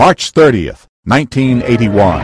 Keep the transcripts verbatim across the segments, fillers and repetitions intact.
March thirtieth, nineteen eighty-one.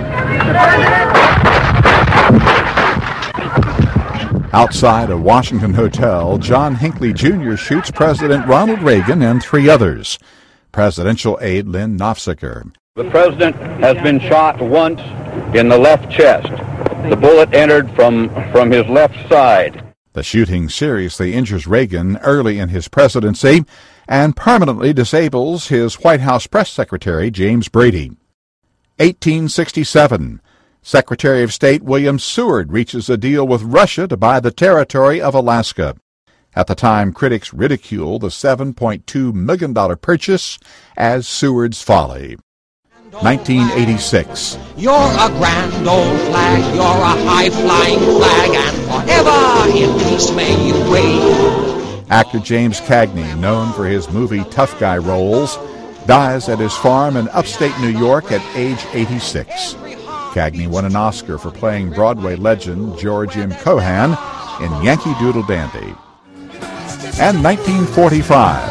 Outside a Washington hotel, John Hinckley Junior shoots President Ronald Reagan and three others. Presidential aide Lynn Nofziger. The president has been shot once in the left chest. The bullet entered from, from his left side. The shooting seriously injures Reagan early in his presidency and permanently disables his White House press secretary, James Brady. eighteen sixty-seven. Secretary of State William Seward reaches a deal with Russia to buy the territory of Alaska. At the time, critics ridiculed the seven point two million dollars purchase as Seward's folly. nineteen eighty-six. You're a grand old flag, you're a high-flying flag, and forever in peace may you wave. Actor James Cagney, known for his movie tough guy roles, dies at his farm in upstate New York at age eighty-six. Cagney won an Oscar for playing Broadway legend George M. Cohan in Yankee Doodle Dandy. And nineteen forty-five.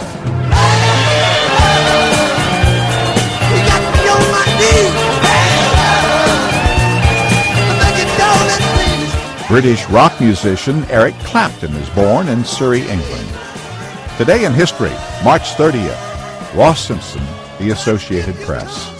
British rock musician Eric Clapton is born in Surrey, England. Today in history, March thirtieth, Ross Simpson, The Associated Press.